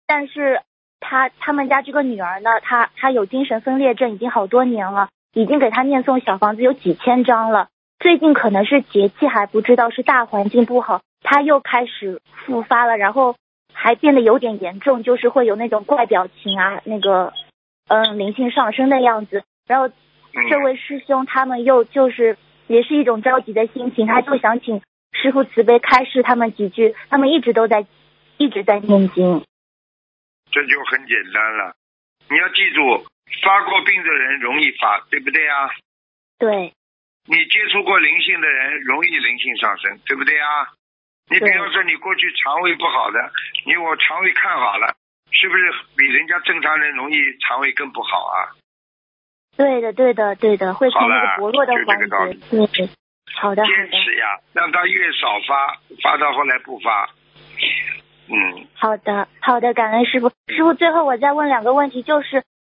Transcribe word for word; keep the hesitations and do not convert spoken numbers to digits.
但是他他们家这个女儿呢，她她有精神分裂症，已经好多年了，已经给她念诵小房子有几千张了。最近可能是节气还不知道，是大环境不好，她又开始复发了，然后还变得有点严重，就是会有那种怪表情啊，那个嗯灵性上升的样子。然后这位师兄他们又就是也是一种着急的心情，他就想请师父慈悲开示他们几句，他们一直都在一直在念经。 这就很简单了，你要记住，发过病的人容易发，对不对啊？ 对。 你接触过灵性的人容易灵性上升，对不对啊？你比方说你过去肠胃不好的，你我肠胃看好了，是不是比人家正常人容易肠胃更不好啊？ 对的对的对的，会从那个薄弱的环节。对，好的。 坚持呀，让它越少发，发到后来不发。嗯。 好的好的，感恩师父。师父，最后我再问两个问题，就是